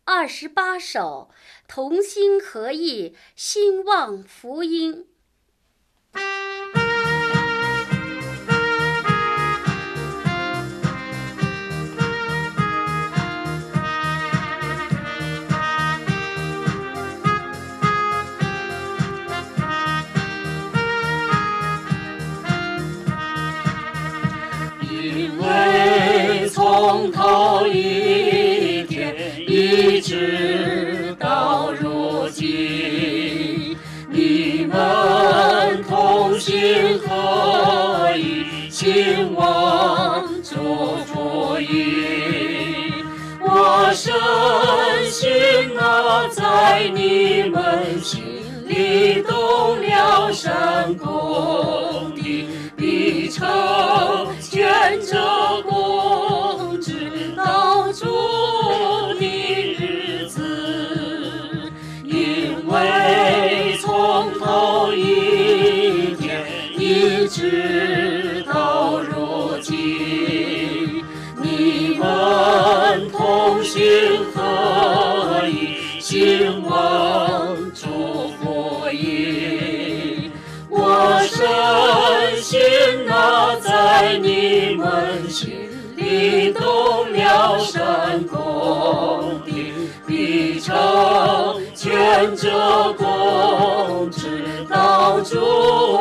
28首同心合意兴旺福音。 因为从头一天一直到如今，你们同心合意兴旺主福音。我深信那在你们心里动了神功的，必成全这功，直到主的日子。因为从头一天一直到如今，你们同心合意兴旺主福音。我深信那在你们心里动了神功的，必成全这功，直到主